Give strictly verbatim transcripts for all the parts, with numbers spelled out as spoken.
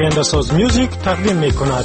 آینده ساز میوزیک تقدیم می کند.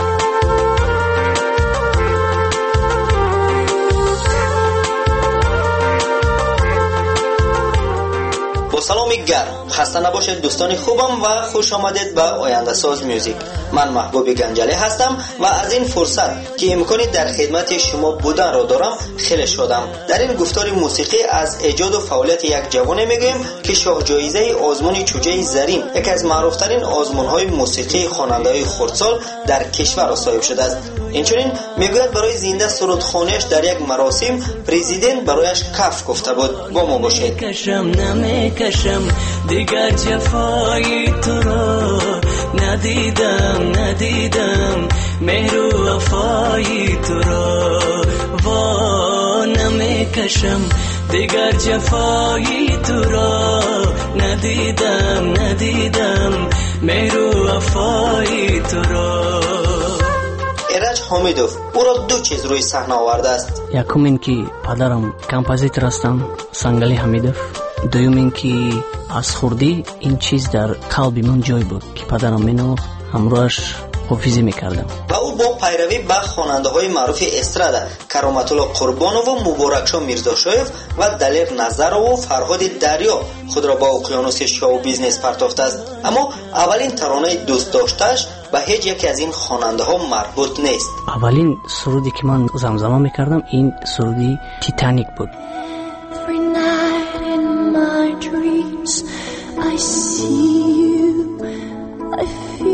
با سلامی گرم خسته نباشید دوستان خوبم و خوش آمدید به آینده ساز میوزیک. من محبوب گنجلی هستم و از این فرصت که امکانی در خدمت شما بودن را دارم خیلی شدم. در این گفتار موسیقی از ایجاد و فعالیت یک جوان میگویم که شاه جایزه آزمون چوجه زرین، یکی از معروفترین آزمون‌های موسیقی خواننده‌های خردسال در کشور را صاحب شده است. اینچنین میگوید برای زنده سرودخوانیش در یک مراسم پرزیدنت برایش کف گفته بود. با ما باشید. کشم نمیکشم دیگر جفای تو را، ندیدم ندیدم مهر و وفای تو را، وا نمیکشم دیگر جفای تو را، ندیدم ندیدم مهر و وفای تو را. ایرج حمیدوف او را دو چیز روی صحنه آورده است. یکم این که پدرم کمپوزیتور هستم، سنگلی حمیدوف. دوم این که از خوردی این چیز در قلبی من جای بود که پدرم مینوخت، همراهش حافظی میکردم. و او با پیروی به خواننده های معروف استرادا کرامت الله قربانو و مبارکشاه میرزاشایف و دلیر نظرو و فرهاد دریا خود را با اقیانوس شو بیزنس پرتافته است. اما اولین ترانه دوست داشتش به هیچ یکی از این خواننده ها مربوط نیست. اولین سرودی که من زمزمه میکردم این سرودی تیتانیک بود. Every night in my dreams I see you, I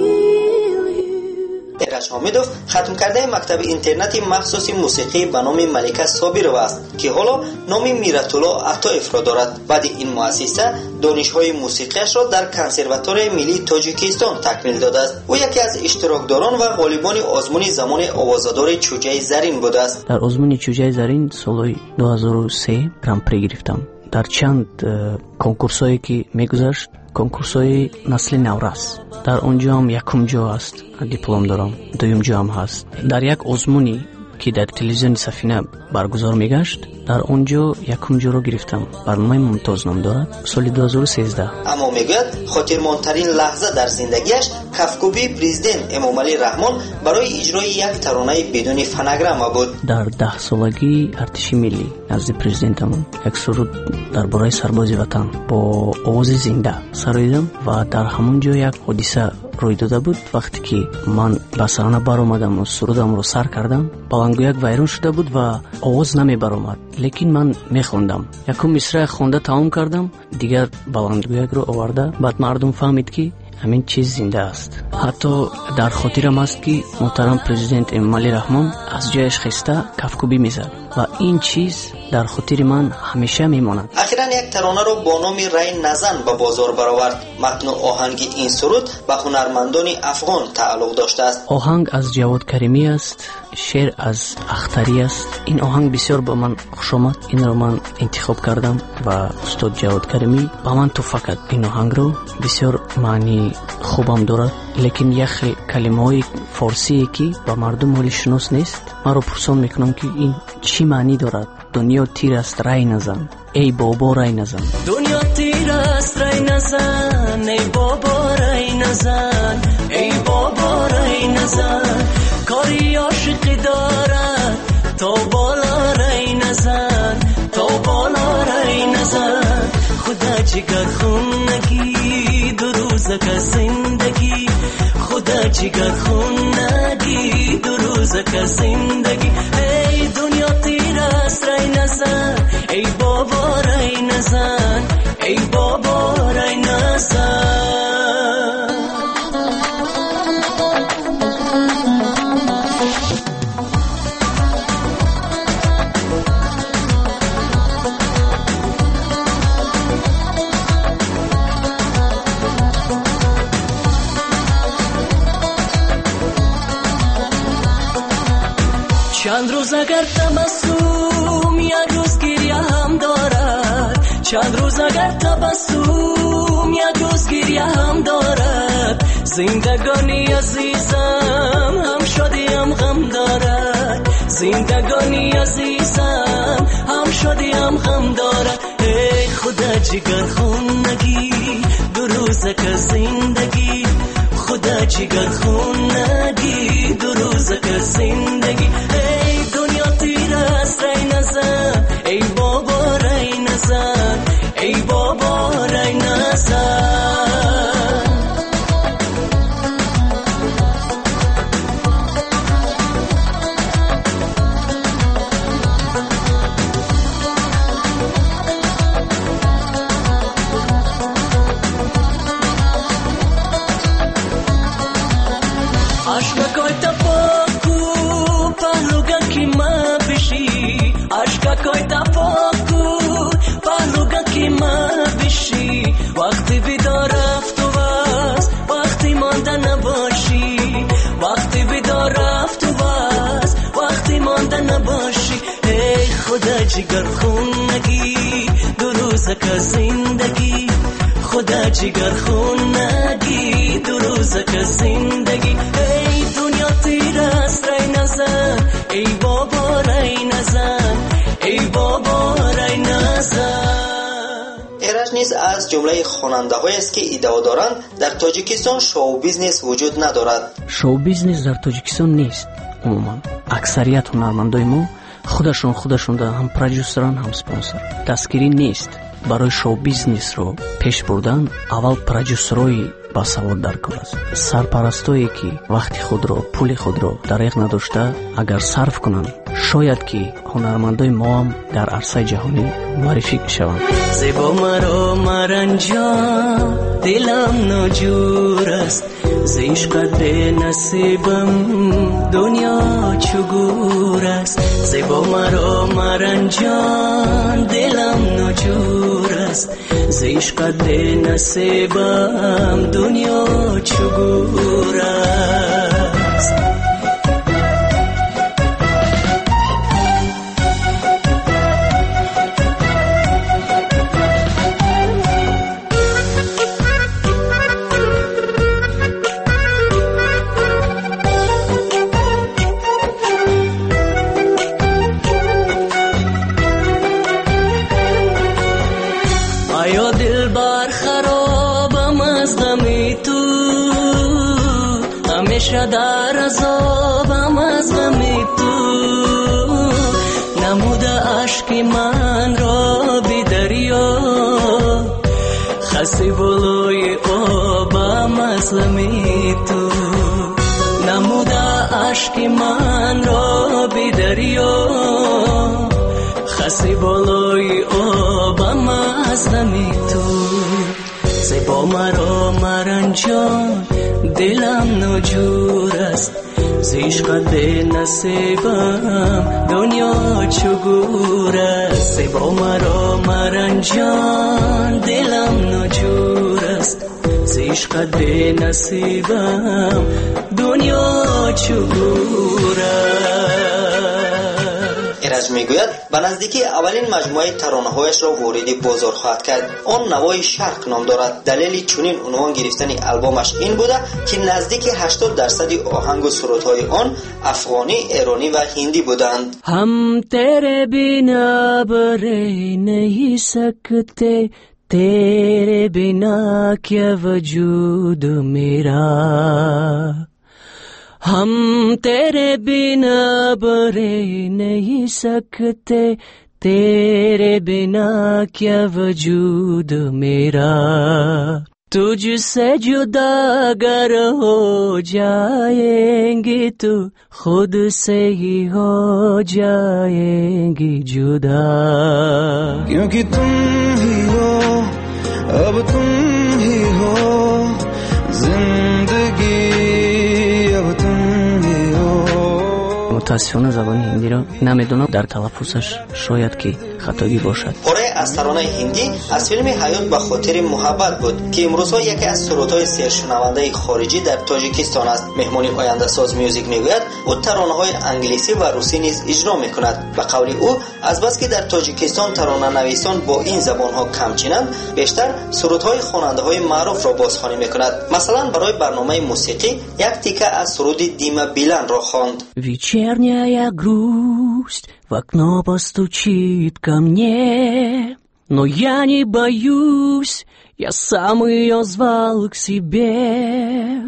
feel you. ایرج حمیدوف ختم کرده مکتب اینترنتی مخصوص موسیقی به نام ملکه صابرова است که حالا نام میرت‌الله عطایف را دارد. بعد این مؤسسه دانش‌های موسیقیش را در کنسرواتوار ملی تاجیکستان تکمیل داده است. او یکی از اشتراکداران و غالبان آزمون زمان آوازه‌دار چوجه زرین بوده است. در آزمون چوجه زرین سال دو هزار و سه گران-پری گرفتم. در چند کنکورسایی که میگذشت، کنکورسای نسل نورس، در اونجا هم یکم جا است دیپلم دارم، دویم جا هم هست. در یک آزمونی که در تلویزیون سفینه برگزار میگشت، در اونجا یکم جا رو گرفتم. برنامه ممتاز نام دارد، سال دو هزار و سیزده. اما میگوید خاطرماندترین لحظه در زندگیش کفکوبی پرزیدنت امامعلی رحمان برای اجرای یک ترانه بدون فنگرام بود. در ده سالگی ارتش ملی نزد پرزیدنتمون یک سرود درباره سرباز وطن با آواز زنده سراییدم و در همون جا یک حادثه روی داده بود. وقتی که من به صحنه بر آمدم و سرودم رو سر کردم، بلندگویک ویران شده بود و آواز نمی بر آمد، لیکن من می خوندم. یکم مصرع خونده تمام کردم، دیگر بلندگویک رو آورده. بعد مردم فهمید که همین چیز زنده است. حتی در خاطرم است که محترم پرزیدنت امامعلی رحمان از جایش خسته کفکوبی میزد و این چیز در خاطر من همیشه میماند. اخیراً یک ترانه را با نام رای نزن به بازار برآورد. متن و آهنگ این سرود به هنرمندان افغان تعلق داشته است. آهنگ از جواد کریمی است، شعر از اختری است. این آهنگ بسیار با من خوش آمد. این را من انتخاب کردم و استاد جواد کریمی با من تو فقط این آهنگ رو بسیار معنی خوبم دارد، لیکن یک کلمه های فارسی که با مردم حالی شناس نیست. من رو پرسان میکنم که این چی معنی دارد. دنیا تیر است رای نزن، ای بابا رای نزن. دنیا تیر است رای نزن، ای بابا رای نزن، ای بابا رای نزن. کاری عاشقی دارد تا بالا رای نزن، تا بالا رای نزن. خدا جگر خونگی دو روزه که زندگی، خدا جگر خونگی دو روزه که زندگی. ای دنیا تیر است رای نزن، ای بابا رای نزن، ای بابا رای نزن. چند روز اگر تبسم یک روز گریه هم دارد، چند روز اگر تبسم یک روز گریه هم دارد. زندگانی عزیزم هم شادی هم غم دارد، زندگانی عزیزم هم شادی هم غم دارد. ای خدا جگر خونگی دو روزه که زندگی، خدا جگر خونگی دو روزک زندگی ای دنیا تیر است رای نزن ای بابا رای نزن ای بابا رای نزن کوئی تفاکو پهلوگا کی ما بشی وقتی بیدار رفت و بس وقتی مانده نباشی وقتی بیدار رفت و بس وقتی مانده نباشی ای خدا جگر خونگی دو روزک زندگی خدا جگر خونگی دو روزک زندگی ای دنیا تیر است رای نزن ای بابا رای نزن ای بابا رای نزن. ایرج نیز از جمله خواننده هایی است که ادعا دارند در تاجیکستان شو بیزنس وجود ندارد. شو بیزنس در تاجیکستان نیست. عموما اکثریت هنرمندای ما خودشون خودشون دارن، هم پرودوسران هم اسپانسر. دستگیری نیست. برای شو بیزنس رو پیش بردن اول پرودوسرای باسواد در کار است. سرپرستایی که وقتی خود رو پول خود رو دریغ نداشته اگر صرف کنن شاید که هنرمندای ما هم در عرصه جهانی معرفی شوند. زیبا مرا مرنجان دلم ناجور است ز عشقت به نصیبم دنیا چگور است زیبا مرا مرنجان دلم ناجور است ز عشقت به نصیبم دنیا چگور است در عذابم از غم تو نموده عشق من را بی دریا خسته بالای آبم از غم تو نموده عشق من را بی دریا خسته بالای آبم از غم تو زیبا مرا مرنجان دلم ناجور است ز عشقت به نصیبم دنیا چگور است زیبا مرا مرنجان دلم ناجور است ز عشقت به نصیبم دنیا چگور است. ایرج میگوید به نزدیکی اولین مجموعه ترانه‌هایش را وارد بازار خواهد کرد. آن نوای شرق نام دارد. دلیل چنین عنوان گرفتن البومش این بوده که نزدیک هشتاد درصد آهنگ و سرودهای آن افغانی، ایرانی و هندی بودند. هم تیرے بنا برے نہیں سکتے تیرے بنا کیا وجود میرا ہم تیرے بنا برے نہیں سکتے تیرے بنا کیا وجود میرا تجھ سے جدا اگر ہو جائیں گے تو خود سے ہی ہو جائیں گے جدا کیونکہ تم ہی ہو اب تم ہی ہو زندگی اب تم ہی ہو. متاسفانه زبان هندی را نمیدونم در تلفظش شاید که خطایی باشد. پاره از ترانه هندی از فیلم حیات به خاطر محبت بود که امروزها یکی از سرودهای سرشنونده خارجی در تاجیکستان است. مهمانی آینده ساز میوزیک میگوید او ترانه‌های انگلیسی و روسی نیز اجرا میکند. به قول او از بس که در تاجیکستان ترانه نویسان با این زبانها کم چینند بیشتر سرودهای خواننده‌های معروف را بازخوانی میکند. مثلا برای برنامه موسیقی یک تیکه از سرود دیما بیلن را خواند. Вечерняя грусть в окно постучит ко мне, но я не боюсь, я сам ее звал к себе.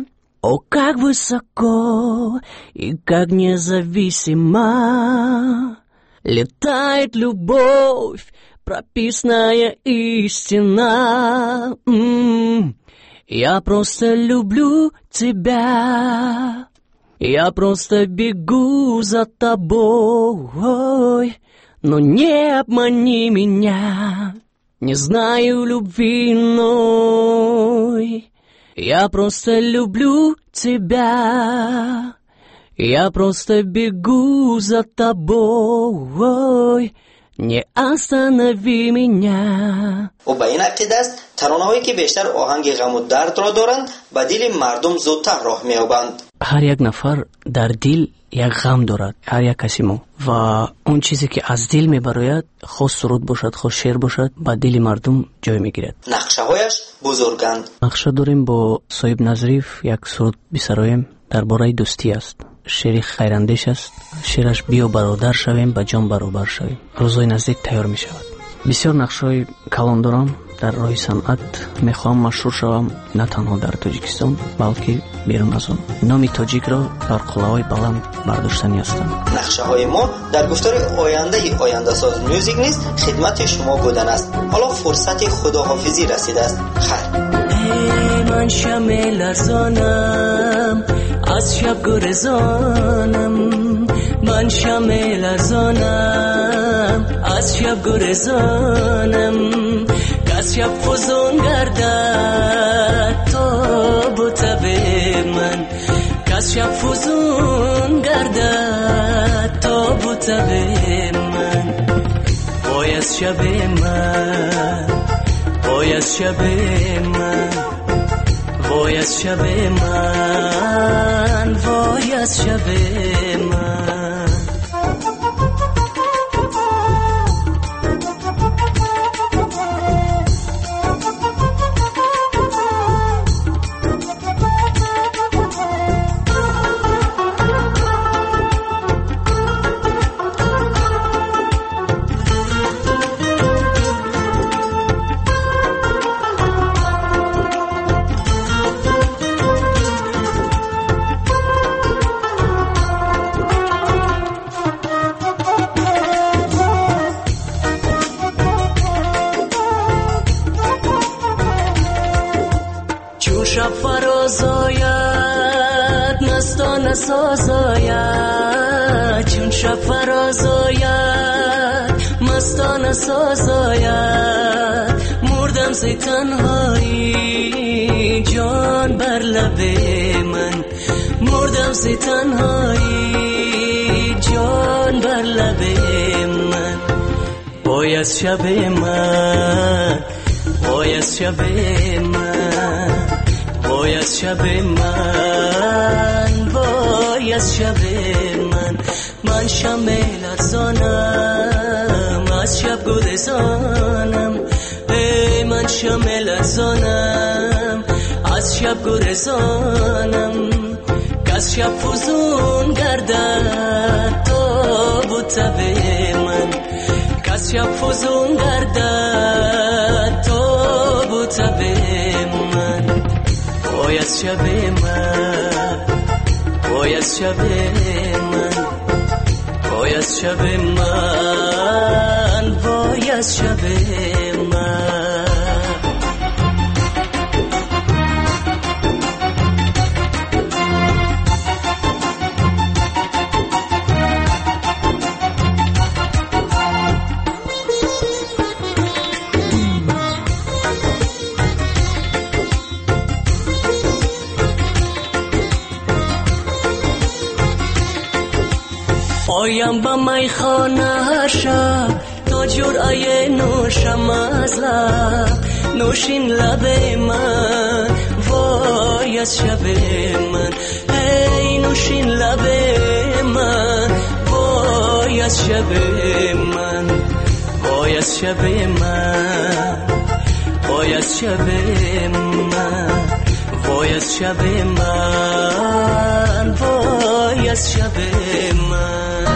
О, как высоко и как независимо летает любовь, прописная истина. М-м-м. Я просто люблю тебя, я просто бегу за тобой, но не обмани меня, не знаю любви иной. Я просто люблю тебя, я просто бегу за тобой, не останови меня. او به این عقیده است ترانه‌هایی که بیشتر آهنگ غم و درد را دارند به دل مردم زودتر راه می‌یابند. هر یک نفر در دل یک غم دارد، هر یک کسی ما، و اون چیزی که از دل میبراید، خود سرود باشد خود شعر باشد، به دل مردم جای میگیرد. نقشه‌هایش بزرگند. نقشه داریم با صاحب نظریف یک سرود بسرایم درباره دوستی است. شعر خیراندیش است. شعرش بیا برادر شویم به جان برابر شویم. روزهای نزدیک تیار می شود. بسیار نقشه‌های کلان دارم در راه صنعت. میخوام مشهور شوم نه تنها در تاجیکستان بلکه بیرون از آن. نام تاجیک را بر قله‌های بلند برداشتنی هستم. نقشه‌های ما در گفتار آینده آینده ساز میوزیک نیز خدمت شما بودن است. حالا فرصت خداحافظی رسیده است. خیر. ای من شمع لرزانم از شب گرزانم، من شمع لرزانم از شب گرزانم، کس شب فزون گردد تابوت به من، کس شب فزون گردد تابوت به من. وای از شب من، وای از شب من، وای از شب من، وای از شب من. سازاید چون شب فراز آید مستانه سازاید، مردم ز تنهایی جان بر لب من، مردم ز تنهایی جان بر لب من. وای از شب من، وای از شب من، وای از شب من، وای از شب من. من شمع لرزانم از شب گریزانم، ای من شمع لرزانم از شب گریزانم، کس شب فزون گردد تابوت به من، کس شب فزون گردد تابوت به من. وای از شب من، وای از شب من، وای از شب من، وای از شب من. آیم با میخانه هر شب تا جرعه نوشم از لب، نوشین لب من، وای از شب من، ای نوشین لب من، وای از شب من، وای از شب من، وای از شب من، وای از شب من، وای از شب من.